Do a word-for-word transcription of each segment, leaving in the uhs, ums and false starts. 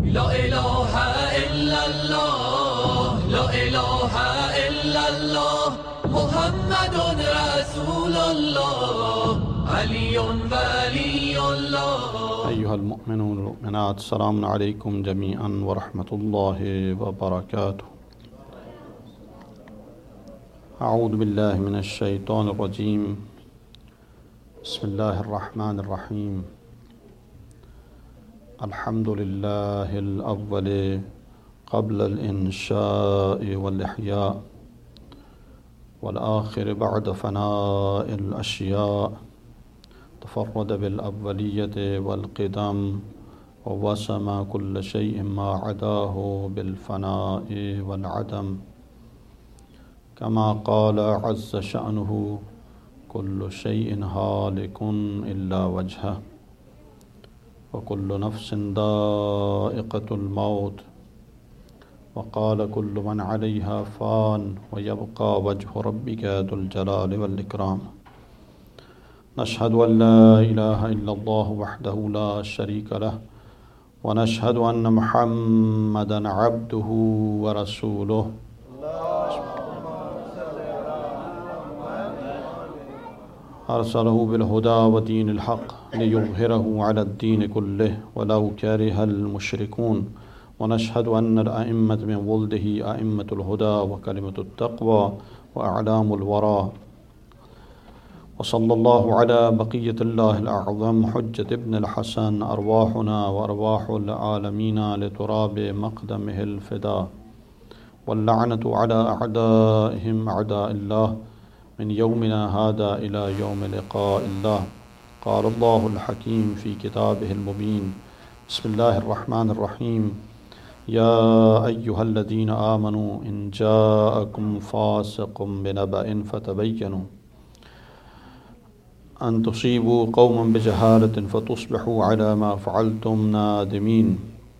لا إله إلا الله لا إله إلا الله محمد رسول الله علي ولي الله. أيها المؤمنون والمؤمنات، السلام عليكم جميعا ورحمة الله وبركاته. أعوذ بالله من الشيطان الرجيم. بسم الله الرحمن الرحيم. الحمد لله الأول قبل الإنشاء والإحياء، والآخر بعد فناء الأشياء. تفرد بالأولية والقدم، ووسم كل شيء ما عداه بالفناء والعدم. كما قال عز شأنه: كل شيء هالك إلا وجهه، وكل نفس ذائقة الموت. وقال: كل من عليها فان، ويبقى وجه ربك ذو الجلال والإكرام. نشهد أن لا إله إلا الله وحده لا شريك له، ونشهد أن محمدا عبده ورسوله. أرسله بالهدى ودين الحق ليظهره على الدين كله ولو كره المشركون. ونشهد أن الأئمة من ولده أئمة الهدى وكلمة التقوى وأعلام الورى. وصلى الله على بقية الله الأعظم حجة ابن الحسن أرواحنا وأرواح العالمين لتراب مقدمه الفداء. واللعنة على أعدائهم أعداء الله من يومنا هذا إلى يوم لقاء الله. قال الله الحكيم في كتابه المبين: بسم الله الرحمن الرحيم. يا أيها الذين آمنوا إن جاءكم فاسق بنبأ فتبينوا أن تصيبوا قوما بجهالة فتصبحوا على ما فعلتم نادمين.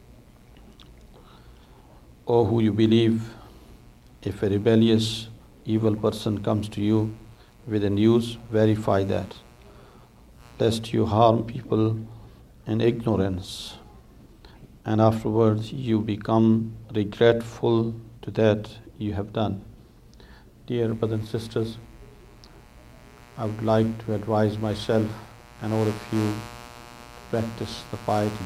O who you believe, if a rebellious, evil person comes to you with a news, verify that, lest you harm people in ignorance, and afterwards you become regretful to that you have done. Dear brothers and sisters, I would like to advise myself and all of you to practice the piety.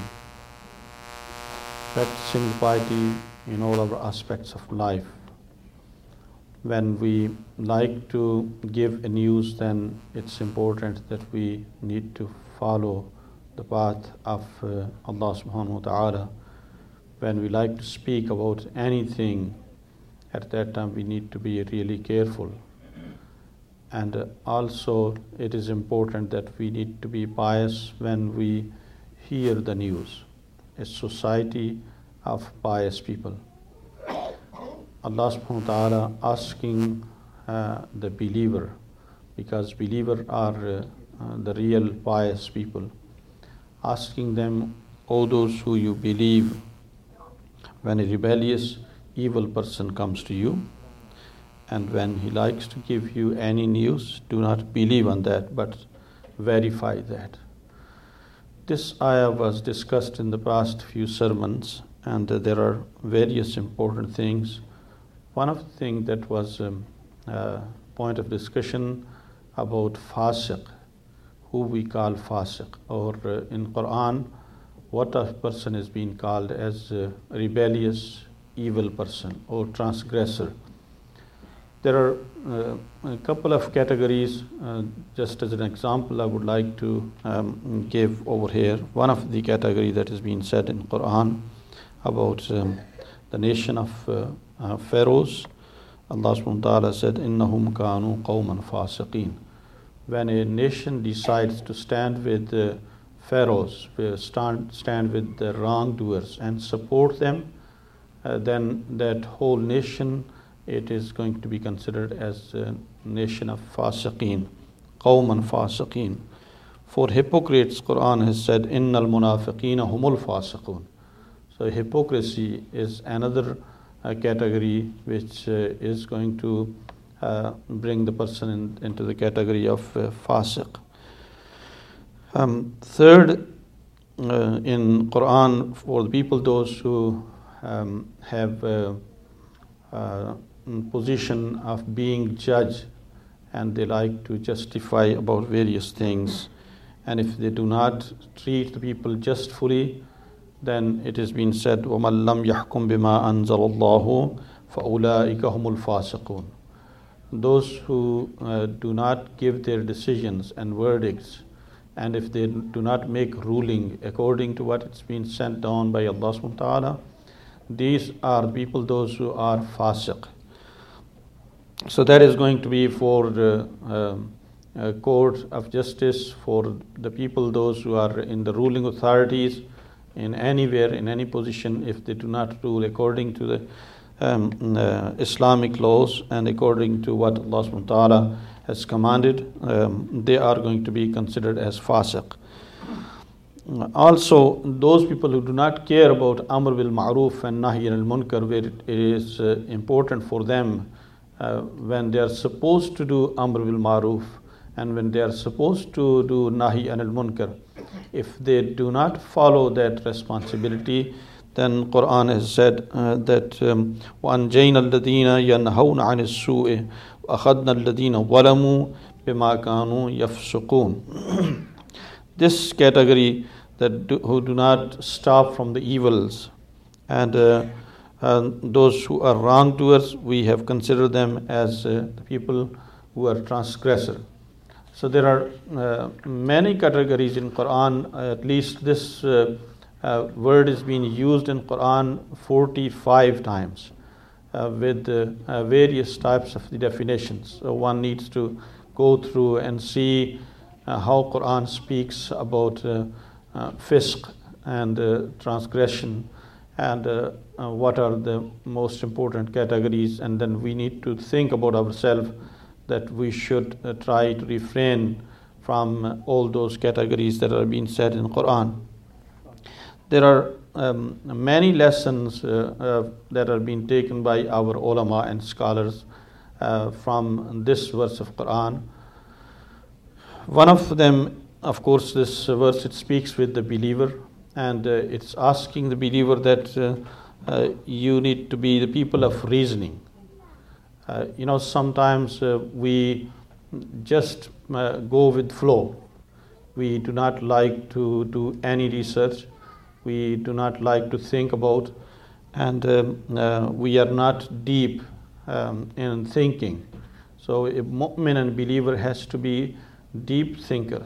Practicing the piety in all our aspects of life. When we like to give a news, then it's important that we need to follow the path of uh, Allah subhanahu wa ta'ala. When we like to speak about anything, at that time we need to be really careful. And uh, also it is important that we need to be pious when we hear the news. A society of pious people. Allah subhanahu wa ta'ala asking uh, the believer, because believers are uh, uh, the real pious people, asking them, O those who you believe, when a rebellious, evil person comes to you, and when he likes to give you any news, do not believe on that, but verify that. This ayah was discussed in the past few sermons, and uh, there are various important things. One of the things that was a um, uh, point of discussion about fasiq, who we call fasiq, or uh, in Quran, what a person is being called as a rebellious, evil person or transgressor. There are uh, a couple of categories. Uh, just as an example, I would like to um, give over here. One of the category that is being said in Quran about um, the nation of uh, uh, pharaohs. Allah subhanahu wa ta'ala said, إِنَّهُمْ كَانُوا قَوْمًا فَاسِقِينَ. When a nation decides to stand with the pharaohs, stand, stand with the wrongdoers and support them, uh, then that whole nation, it is going to be considered as a nation of fasiqeen, qawman fasiqeen. For hypocrites, Quran has said, innal munafiqina humul fasiqun. So hypocrisy is another uh, category which uh, is going to uh, bring the person in, into the category of uh, fasiq. Um, third, uh, in Quran for the people, those who um, have a, a position of being judge, and they like to justify about various things, and if they do not treat the people justfully, then it has been said, وَمَنْ لَمْ يَحْكُمْ بِمَا أَنزَلَ اللَّهُ فَأُولَٰئِكَ هُمُ الْفَاسِقُونَ. Those who uh, do not give their decisions and verdicts, and if they do not make ruling according to what it's been sent down by Allah subhanahu wa ta'ala, these are people, those who are fasiq. So that is going to be for the uh, uh, court of justice, for the people, those who are in the ruling authorities, in anywhere, in any position, if they do not rule according to the um, uh, Islamic laws and according to what Allah subhanahu wa ta'ala has commanded, um, they are going to be considered as fasiq. Also, those people who do not care about Amr bil Ma'ruf and Nahy al Munkar, where it is uh, important for them uh, when they are supposed to do Amr bil Ma'ruf and when they are supposed to do Nahy al Munkar, if they do not follow that responsibility, then Quran has said uh, that وَأَنْجَيْنَا الَّذِينَ يَنْهَوْنَ عَنِ السُّوءِ وَأَخَذْنَا الَّذِينَ ظَلَمُوا بِمَا كَانُوا يَفْسُقُونَ. This category that do, who do not stop from the evils, and uh, uh, those who are wrongdoers, we have considered them as uh, the people who are transgressor. So there are uh, many categories in Quran. Uh, at least this uh, uh, word is being used in Quran forty-five times uh, with uh, uh, various types of the definitions. So one needs to go through and see uh, how Quran speaks about uh, uh, fisq and uh, transgression, and uh, uh, what are the most important categories, and then we need to think about ourselves that we should uh, try to refrain from uh, all those categories that are being said in Quran. There are um, many lessons uh, uh, that are being taken by our ulama and scholars uh, from this verse of Quran. One of them, of course, this verse, it speaks with the believer, and uh, it's asking the believer that uh, uh, you need to be the people of reasoning. Uh, you know, sometimes uh, we just uh, go with flow. We do not like to do any research. We do not like to think about, and um, uh, we are not deep um, in thinking. So a mu'min and believer has to be deep thinker.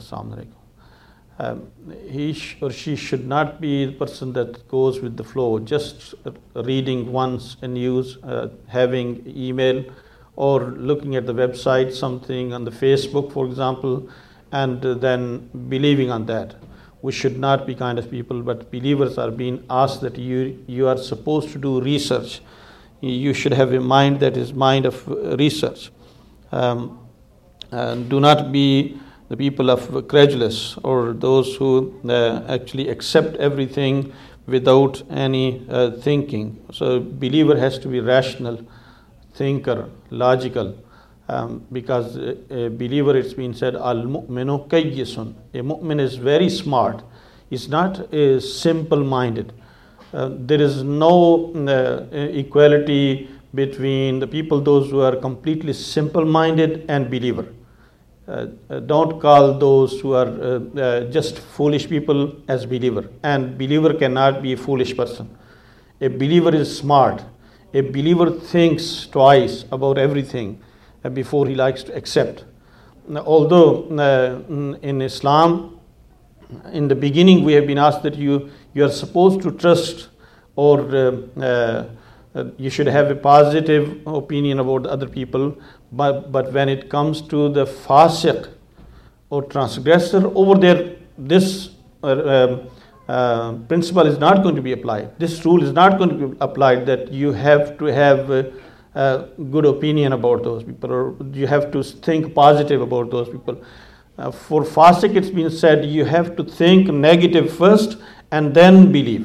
Um, he sh- or she should not be the person that goes with the flow, just reading once a news, uh, having email, or looking at the website, something on the Facebook, for example, and uh, then believing on that. We should not be kind of people, but believers are being asked that you you are supposed to do research. You should have a mind that is mind of research. Um, and do not be the people of credulous, or those who uh, actually accept everything without any uh, thinking. So a believer has to be rational, thinker, logical, um, because a, a believer, it's been said, al-mu'minu kayyisun. A mu'min is very smart. He's not uh, simple-minded. Uh, there is no uh, equality between the people, those who are completely simple-minded and believer. Uh, uh, don't call those who are uh, uh, just foolish people as believer. And believer cannot be a foolish person. A believer is smart. A believer thinks twice about everything uh, before he likes to accept. Now, although uh, in Islam, in the beginning we have been asked that you, you are supposed to trust, or uh, uh, Uh, you should have a positive opinion about other people, but, but when it comes to the fasiq or transgressor, over there, this uh, uh, principle is not going to be applied. This rule is not going to be applied, that you have to have a, a good opinion about those people, or you have to think positive about those people. Uh, for fasiq, it's been said you have to think negative first and then believe.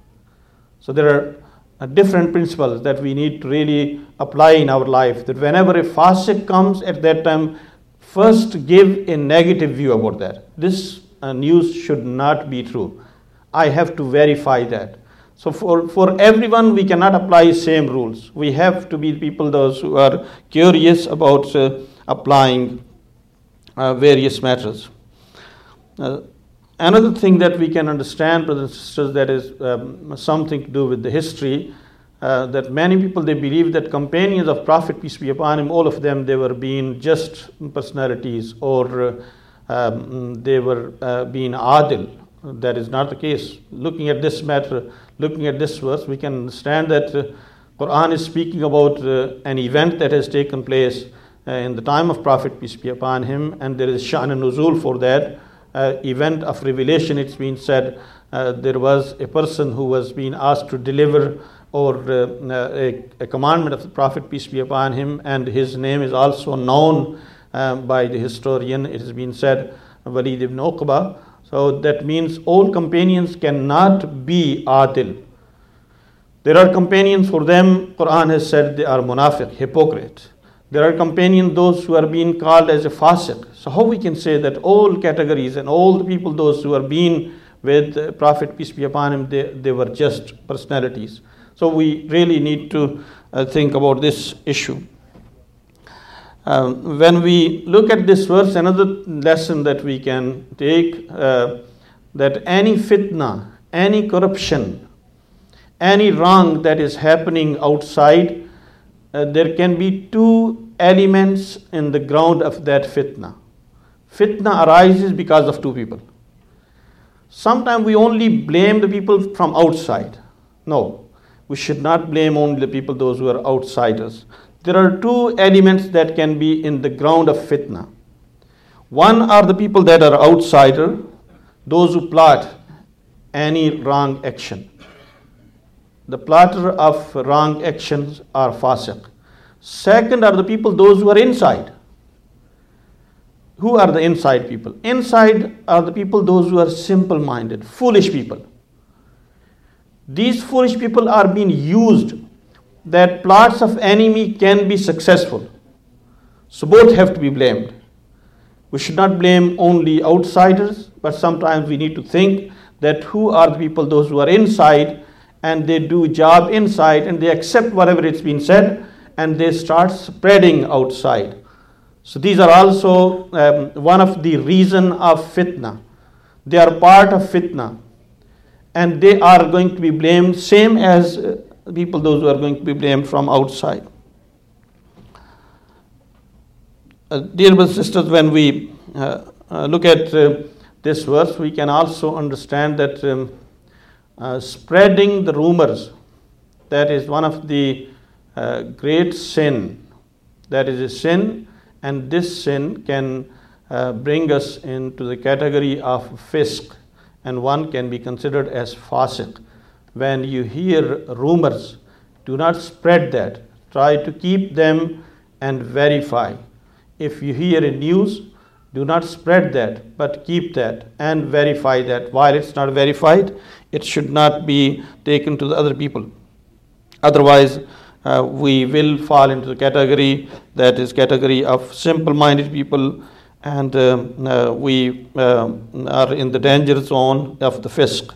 So there are Uh, different principles that we need to really apply in our life, that whenever a fasiq comes, at that time, first give a negative view about that. This uh, news should not be true. I have to verify that. So for, for everyone, we cannot apply same rules. We have to be people, those who are curious about uh, applying uh, various matters. Uh, another thing that we can understand, brothers and sisters, that is um, something to do with the history, uh, that many people, they believe that companions of Prophet, peace be upon him, all of them, they were being just personalities, or uh, um, they were uh, being adil. That is not the case. Looking at this matter, looking at this verse, we can understand that uh, Quran is speaking about uh, an event that has taken place uh, in the time of Prophet, peace be upon him, and there is sha'n and nuzul for that uh, event of revelation. It's been said uh, there was a person who was being asked to deliver or uh, a, a commandment of the Prophet, peace be upon him, and his name is also known uh, by the historian. It has been said Walid ibn Uqba. So that means all companions cannot be adil. There are companions, for them, Quran has said they are munafiq, hypocrite. There are companions, those who are being called as a fasiq. So how we can say that all categories and all the people, those who are being with uh, Prophet, peace be upon him, they, they were just personalities. So we really need to uh, think about this issue. Um, when we look at this verse, another lesson that we can take, uh, that any fitna, any corruption, any wrong that is happening outside, uh, there can be two elements in the ground of that fitna. Fitna arises because of two people. Sometimes we only blame the people from outside. No, we should not blame only the people, those who are outsiders. There are two elements that can be in the ground of fitna. One are the people that are outsider, those who plot any wrong action. The plotter of wrong actions are fasiq. Second are the people, those who are inside. Who are the inside people? Inside are the people, those who are simple-minded, foolish people. These foolish people are being used that plots of enemy can be successful. So both have to be blamed. We should not blame only outsiders, but sometimes we need to think that who are the people, those who are inside, and they do job inside, and they accept whatever it's been said, and they start spreading outside. So these are also um, one of the reason of fitna. They are part of fitna, and they are going to be blamed same as uh, people, those who are going to be blamed from outside. Uh, dear brothers and sisters, when we uh, uh, look at uh, this verse, we can also understand that um, uh, spreading the rumors, that is one of the uh, great sin. That is a sin, and this sin can uh, bring us into the category of fisq, and one can be considered as fasiq. When you hear rumors, do not spread that. Try to keep them and verify. If you hear a news, do not spread that, but keep that and verify that. While it's not verified, it should not be taken to the other people. Otherwise, uh, we will fall into the category that is category of simple-minded people, and uh, uh, we uh, are in the danger zone of the fisq.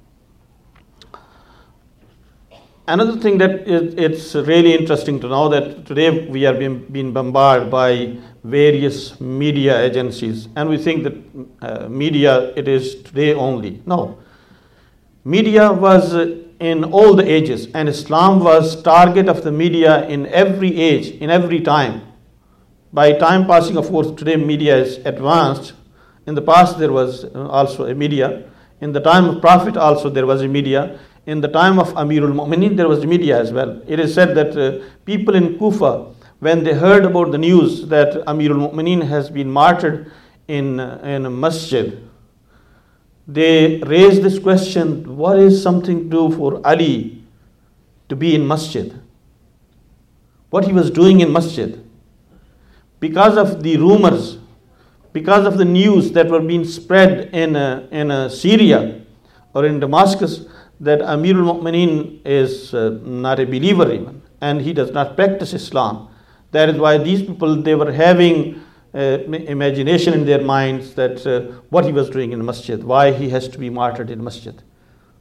Another thing that is, it's really interesting to know that today we are being, being bombarded by various media agencies, and we think that uh, media, it is today only. No. Media was uh, in all the ages, and Islam was target of the media in every age, in every time. By time passing, of course, today media is advanced. In the past there was also a media. In the time of Prophet also there was a media. In the time of Amirul Mu'mineen, there was media as well. It is said that uh, people in Kufa, when they heard about the news that Amirul Mu'mineen has been martyred in, uh, in a masjid, they raised this question, what is something to do for Ali to be in masjid? What he was doing in masjid? Because of the rumors, because of the news that were being spread in, uh, in uh, Syria or in Damascus, that Amirul Mu'mineen is uh, not a believer even, and he does not practice Islam. That is why these people, they were having uh, imagination in their minds that uh, what he was doing in the masjid, why he has to be martyred in masjid.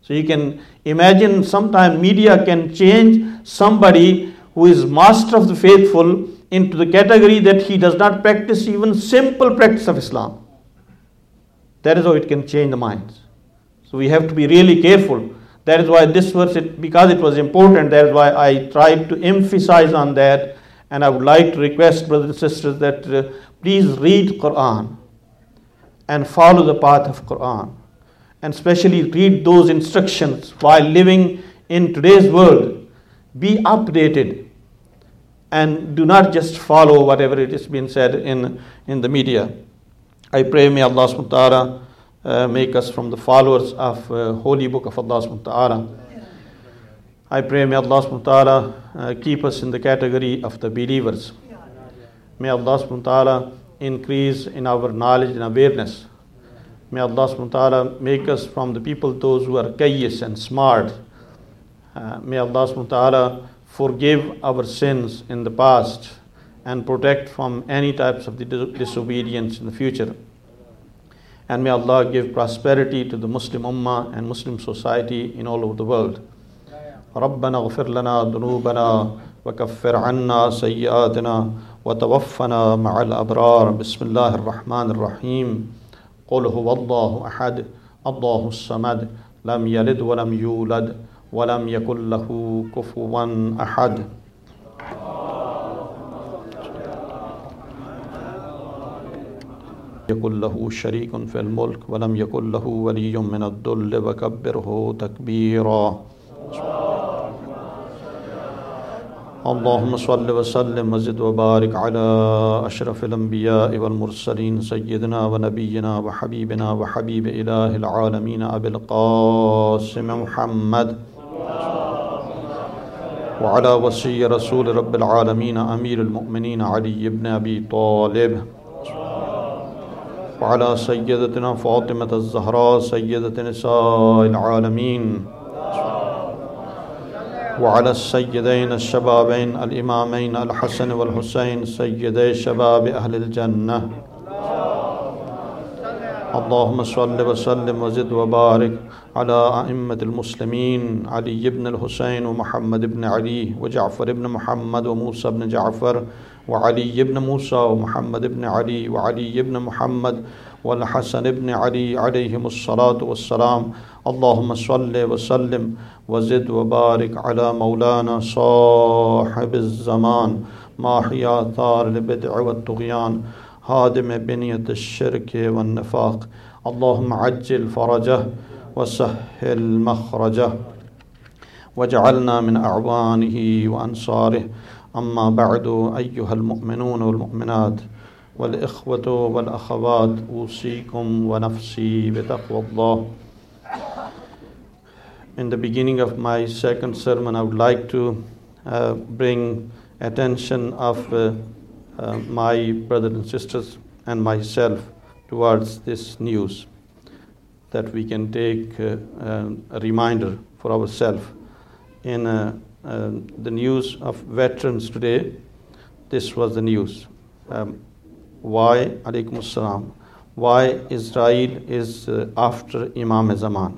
So you can imagine sometimes media can change somebody who is master of the faithful into the category that he does not practice even simple practice of Islam. That is how it can change the minds. So we have to be really careful. That is why this verse, it, because it was important, that is why I tried to emphasize on that. And I would like to request brothers and sisters that uh, please read Quran and follow the path of Quran. And especially read those instructions while living in today's world. Be updated and do not just follow whatever it is being said in, in the media. I pray may Allah subhanahu wa ta'ala uh, make us from the followers of uh, Holy Book of Allah subhanahu wa ta'ala. I pray may Allah subhanahu wa ta'ala uh, keep us in the category of the believers. May Allah subhanahu wa ta'ala increase in our knowledge and awareness. May Allah subhanahu wa ta'ala make us from the people those who are kayyis and smart. Uh, may Allah subhanahu wa ta'ala forgive our sins in the past and protect from any types of disobedience in the future. And may Allah give prosperity to the Muslim Ummah and Muslim society in all over the world. ربنا اغفر لنا ذنوبنا وكفر عنا سيئاتنا وتوفنا مع الأبرار بسم الله الرحمن الرحيم قل هو الله أحد الله الصمد لم يلد ولم يولد ولم يكن له كفوا أحد يكن له شريك في الملك ولم يكن له ولي من الذل وكبره تكبيرا اللهم صل وسلم وزد وبارك على أشرف الأنبياء والمرسلين سيدنا ونبينا وحبيبنا وحبيب إله العالمين أبي القاسم محمد وعلى وصي رسول رب العالمين أمير المؤمنين علي بن أبي طالب وعلى سيدتنا فاطمة الزهراء سيدة نساء العالمين وعلى السيدين الشبابين الإمامين الحسن والحسين سيدي شباب أهل الجنة اللهم صل وسلم وزد وبارك على أئمة المسلمين علي بن الحسين ومحمد بن علي وجعفر بن محمد وموسى بن جعفر وعلي بن موسى ومحمد بن علي وعلي بن محمد والحسن بن علي عليهم الصلاة والسلام اللهم صل وسلم وزد وبارك على مولانا صاحب الزمان ماحي آثار البدع والطغيان هادم بنية الشرك والنفاق اللهم عجل فرجه وسهل مخرجه واجعلنا من أعوانه وأنصاره أما بعد أيها المؤمنون والمؤمنات والإخوة والأخوات أوصيكم ونفسي بتقوى الله. In the beginning of my second sermon, I would like to uh, bring attention of uh, uh, my brothers and sisters and myself towards this news, that we can take uh, uh, a reminder for ourselves. In uh, uh, the news of veterans today, this was the news. Um, why, alaykum assalam, why Israel is uh, after Imam Zaman.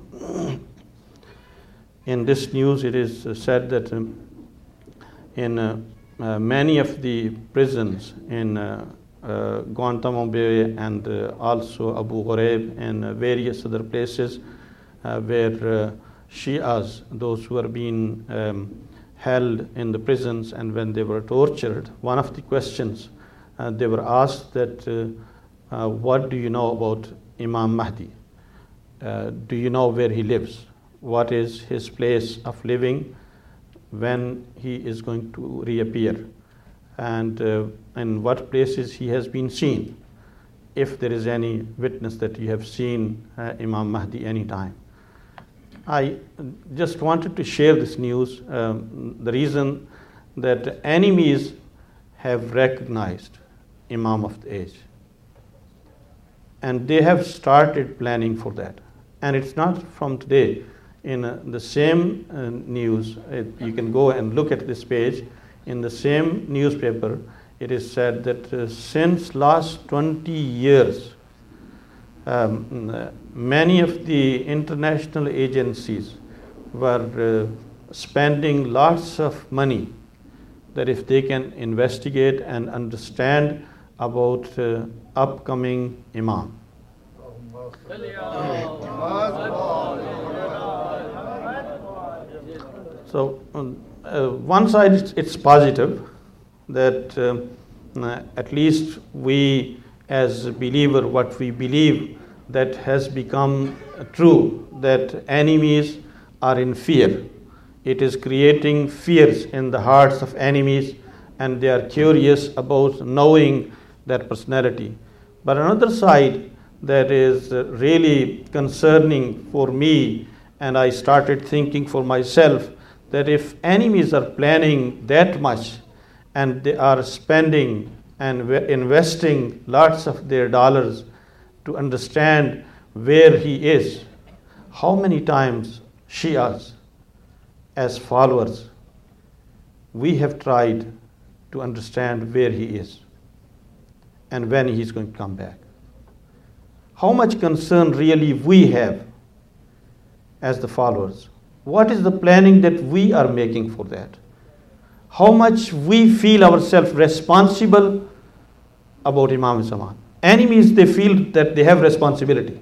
In this news, it is said that um, in uh, uh, many of the prisons in uh, uh, Guantanamo Bay and uh, also Abu Ghraib and uh, various other places uh, where uh, Shias, those who are being um, held in the prisons, and when they were tortured, one of the questions uh, they were asked that, uh, uh, what do you know about Imam Mahdi? Uh, do you know where he lives? What is his place of living when he is going to reappear? And uh, in what places he has been seen, if there is any witness that you have seen uh, Imam Mahdi anytime. I just wanted to share this news. Um, the reason that enemies have recognized Imam of the age, and they have started planning for that. And it's not from today. In uh, the same uh, news, it, you can go and look at this page. In the same newspaper, it is said that uh, since last twenty years, um, uh, many of the international agencies were uh, spending lots of money that if they can investigate and understand about uh, upcoming Imam. So on uh, one side it's, it's positive that uh, uh, at least we as a believer, what we believe that has become true, that enemies are in fear. It is creating fears in the hearts of enemies, and they are curious about knowing their personality. But another side that is really concerning for me, and I started thinking for myself, that if enemies are planning that much and they are spending and investing lots of their dollars to understand where he is, how many times Shias as followers we have tried to understand where he is and when he is going to come back? How much concern really we have as the followers? What is the planning that we are making for that? How much we feel ourselves responsible about Imam Zaman? Enemies, they feel that they have responsibility.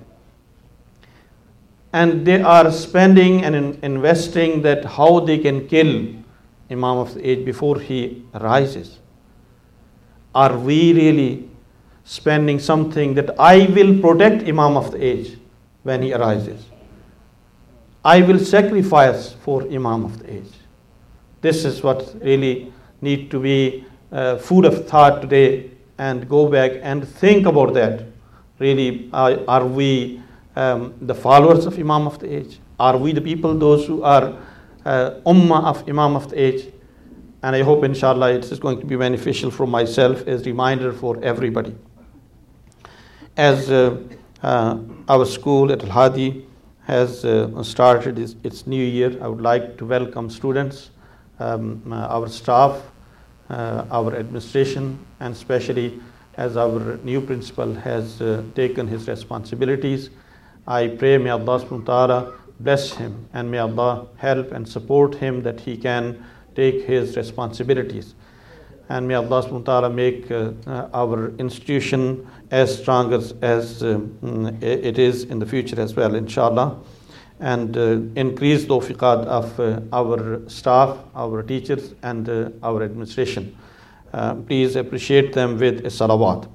And they are spending and in investing that how they can kill Imam of the age before he rises. Are we really spending something that I will protect Imam of the age when he arises? I will sacrifice for Imam of the age. This is what really need to be uh, food of thought today, and go back and think about that. Really, uh, are we um, the followers of Imam of the age? Are we the people, those who are uh, ummah of Imam of the age? And I hope, inshallah, it is going to be beneficial for myself as a reminder for everybody. As uh, uh, our school at Al-Hadi has uh, started its, its new year, I would like to welcome students, um, uh, our staff, uh, our administration, and especially as our new principal has uh, taken his responsibilities. I pray may Allah subhanahu wa ta'ala bless him, and may Allah help and support him that he can take his responsibilities. And may Allah subhanahu wa ta'ala make uh, uh, our institution as strong as, as um, it is in the future as well, inshallah. And uh, increase the tawfiqat of uh, our staff, our teachers, and uh, our administration. Uh, please appreciate them with a salawat.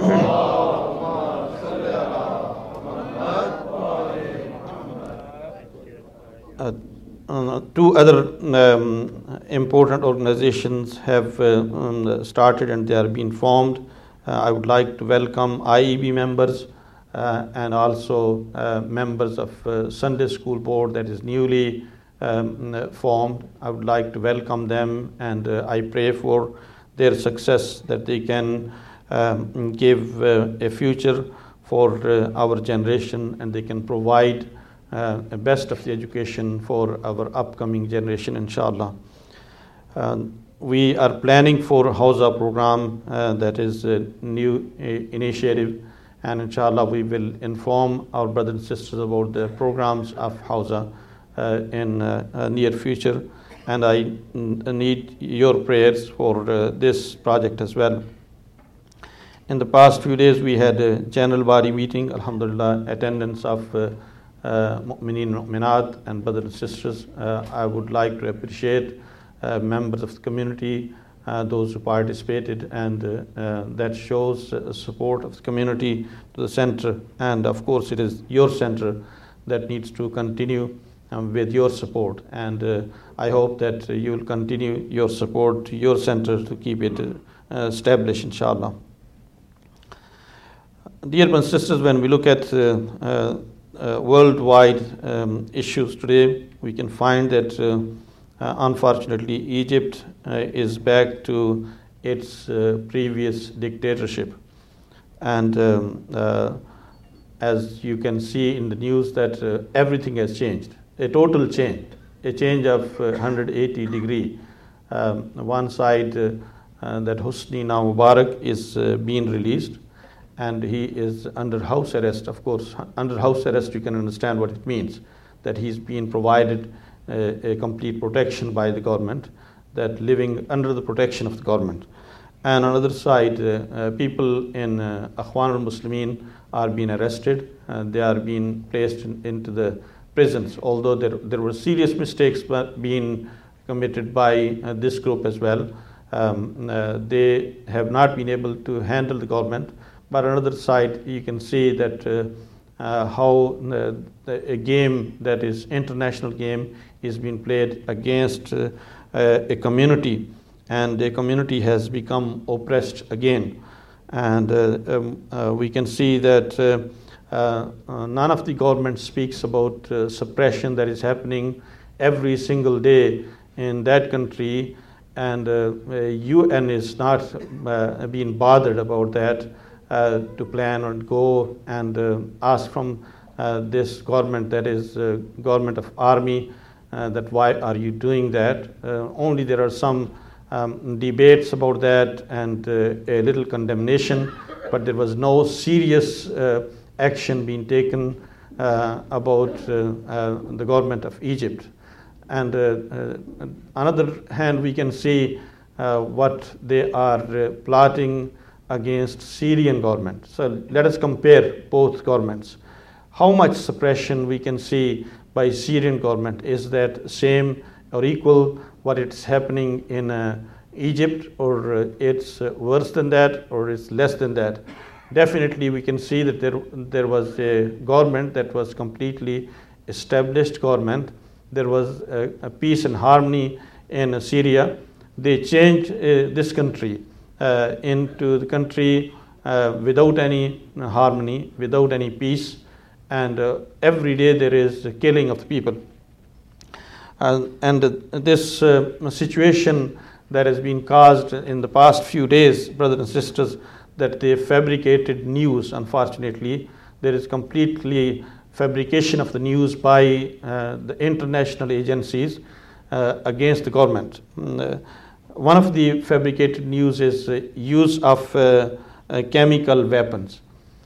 uh, Uh, two other um, important organizations have uh, um, started and they are being formed. Uh, I would like to welcome I E B members uh, and also uh, members of uh, Sunday School Board that is newly um, formed. I would like to welcome them, and uh, I pray for their success, that they can um, give uh, a future for uh, our generation, and they can provide Uh, best of the education for our upcoming generation, inshallah. Uh, we are planning for Hawza program, uh, that is a new uh, initiative, and inshallah we will inform our brothers and sisters about the programs of Hawza uh, in uh, uh, near future. And I n- need your prayers for uh, this project as well. In the past few days we had a general body meeting, alhamdulillah, attendance of uh, Uh, mu'mineen, mu'minat, and brothers and sisters. Uh, I would like to appreciate uh, members of the community, uh, those who participated, and uh, uh, that shows uh, support of the community to the center. And of course, it is your center that needs to continue um, with your support. And uh, I hope that uh, you will continue your support to your center to keep it uh, established, inshallah. Dear brothers and sisters, when we look at uh, uh, Uh, worldwide um, issues today, we can find that uh, uh, unfortunately Egypt uh, is back to its uh, previous dictatorship. And um, uh, as you can see in the news, that uh, everything has changed, a total change, a change of uh, one hundred eighty degree. Um, one side uh, uh, that Hosni now Mubarak is uh, being released, and he is under house arrest. Of course, under house arrest you can understand what it means, that he's been provided a, a complete protection by the government, that living under the protection of the government. And on the other side, uh, uh, people in uh, Akhwan al-Muslimin are being arrested, and they are being placed in, into the prisons, although there, there were serious mistakes being committed by uh, this group as well. Um, uh, they have not been able to handle the government, but on the other side you can see that uh, uh, how uh, a game that is international game is being played against uh, uh, a community, and the community has become oppressed again. And uh, um, uh, we can see that uh, uh, uh, none of the government speaks about uh, suppression that is happening every single day in that country, and uh, uh, U N is not uh, being bothered about that uh, to plan or go and uh, ask from uh, this government, that is uh, government of army, uh, that why are you doing that. Uh, only there are some Um, debates about that and uh, a little condemnation, but there was no serious uh, action being taken uh, about uh, uh, the government of Egypt. And uh, uh, on the other hand, we can see uh, what they are uh, plotting against Syrian government. So let us compare both governments. How much suppression we can see by Syrian government? Is that same or equal what it's happening in uh, Egypt, or uh, it's uh, worse than that, or it's less than that? Definitely we can see that there, there was a government that was completely established government. There was a, a peace and harmony in uh, Syria. They changed uh, this country uh, into the country uh, without any harmony, without any peace, and uh, every day there is killing of the people. Uh, and uh, this uh, situation that has been caused in the past few days, brothers and sisters, that they fabricated news. Unfortunately, there is completely fabrication of the news by uh, the international agencies uh, against the government. Uh, one of the fabricated news is uh, use of uh, uh, chemical weapons.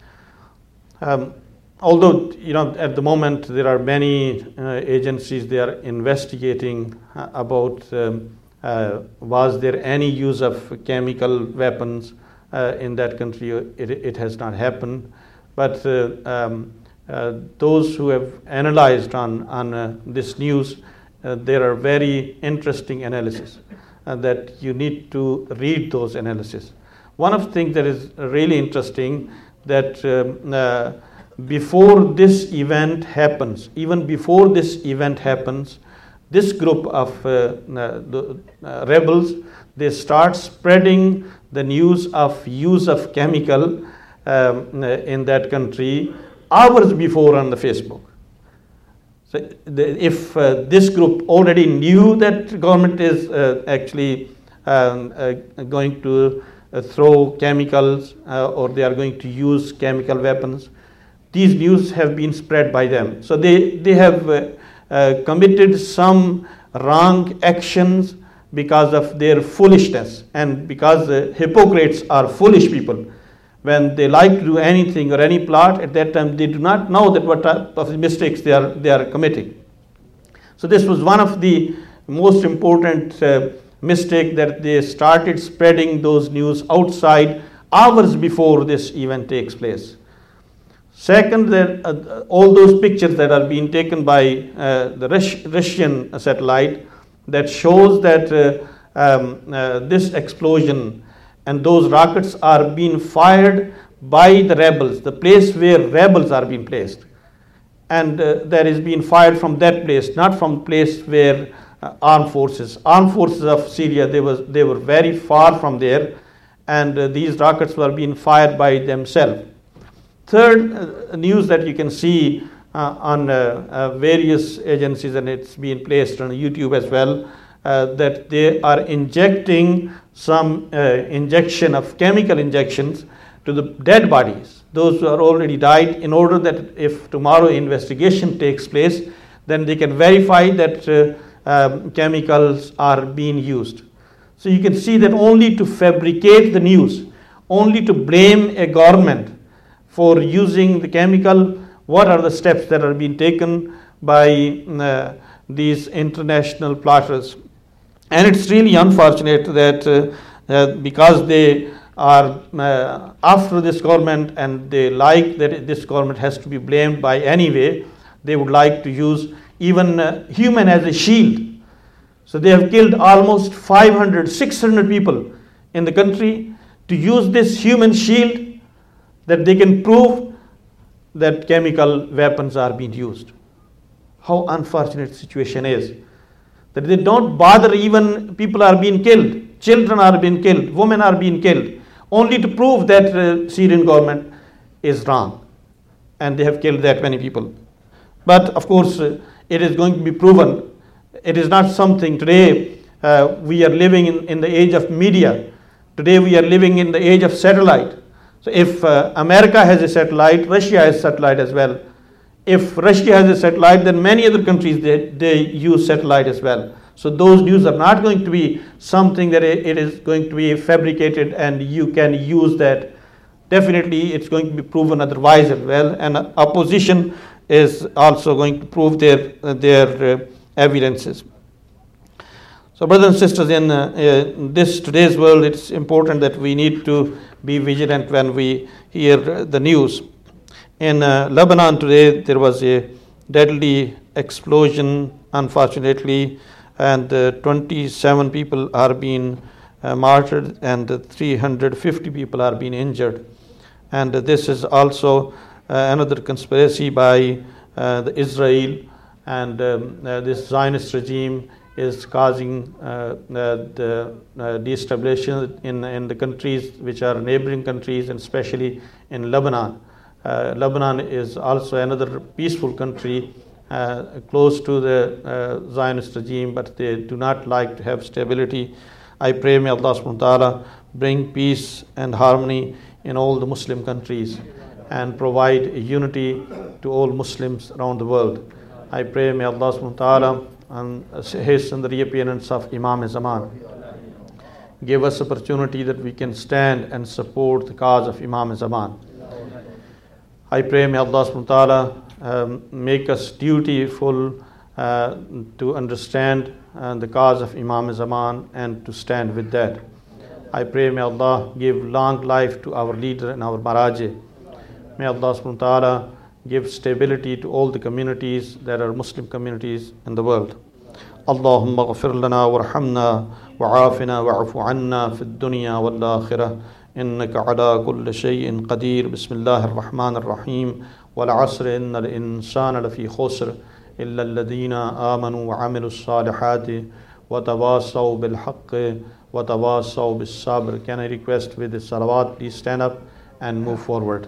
Um, Although, you know, at the moment there are many uh, agencies, they are investigating uh, about um, uh, was there any use of chemical weapons uh, in that country. It, it has not happened. But uh, um, uh, those who have analyzed on, on uh, this news, uh, there are very interesting analysis uh, that you need to read those analysis. One of the things that is really interesting, that um, uh, before this event happens, even before this event happens, this group of uh, uh, the, uh, rebels, they start spreading the news of use of chemical um, uh, in that country hours before on the Facebook. So the, if uh, this group already knew that government is uh, actually um, uh, going to uh, throw chemicals uh, or they are going to use chemical weapons, these news have been spread by them. So they, they have uh, uh, committed some wrong actions because of their foolishness, and because the hypocrites are foolish people. When they like to do anything or any plot, at that time they do not know that what type of mistakes they are, they are committing. So this was one of the most important uh, mistake, that they started spreading those news outside hours before this event takes place. Second, that uh, all those pictures that are being taken by uh, the Rus- Russian satellite that shows that uh, um, uh, this explosion and those rockets are being fired by the rebels, the place where rebels are being placed. And uh, that is being fired from that place, not from the place where uh, armed forces, armed forces of Syria, they, was, they were very far from there, and uh, these rockets were being fired by themselves. Third uh, news that you can see uh, on uh, uh, various agencies, and it's being placed on YouTube as well, uh, that they are injecting some uh, injection of chemical injections to the dead bodies, those who are already died, in order that if tomorrow investigation takes place, then they can verify that uh, um, chemicals are being used. So you can see that only to fabricate the news, only to blame a government, for using the chemical, what are the steps that are being taken by uh, these international plotters. And it's really unfortunate that uh, uh, because they are uh, after this government and they like that this government has to be blamed by any way, they would like to use even uh, human as a shield. So they have killed almost five hundred, six hundred people in the country to use this human shield that they can prove that chemical weapons are being used. How unfortunate the situation is. That they don't bother, even people are being killed, children are being killed, women are being killed, only to prove that the uh, Syrian government is wrong. And they have killed that many people. But of course, uh, it is going to be proven. It is not something today, uh, we are living in, in the age of media. Today we are living in the age of satellite. So if uh, America has a satellite, Russia has a satellite as well. If Russia has a satellite, then many other countries, they, they use satellite as well. So those news are not going to be something that it is going to be fabricated and you can use that. Definitely it's going to be proven otherwise as well. And opposition is also going to prove their, uh, their uh, evidences. So brothers and sisters, in uh, uh, this today's world, it's important that we need to be vigilant when we hear the news. In uh, Lebanon today, there was a deadly explosion, unfortunately, and uh, twenty-seven people are being uh, martyred and uh, three hundred fifty people are being injured. And uh, this is also uh, another conspiracy by uh, the Israel, and um, uh, this Zionist regime is causing uh, uh, the uh, destabilization in, in the countries which are neighboring countries, and especially in Lebanon. Uh, Lebanon is also another peaceful country uh, close to the uh, Zionist regime, but they do not like to have stability. I pray may Allah subhanahu wa ta'ala bring peace and harmony in all the Muslim countries and provide unity to all Muslims around the world. I pray may Allah subhanahu wa ta'ala and hasten the reappearance of Imam Zaman. Give us opportunity that we can stand and support the cause of Imam Zaman. I pray may Allah subhanahu wa ta'ala um, make us dutiful uh, to understand uh, the cause of Imam Zaman and to stand with that. I pray may Allah give long life to our leader and our Maraji. May Allah subhanahu wa ta'ala give stability to all the communities that are Muslim communities in the world. Allahumma ghafir lana warhamna wa'afina wa'afu anna fi dunya wal akhirah innaka ala kulli shay'in qadir. Bismillahir rahmanir rahim. Wal asr innal insana lafi khusr illa alladhina amanu wa amilus salihati wa tawasaw bil haqqi wa tawasaw bis sabr. Can I request with the salawat, please stand up and move forward.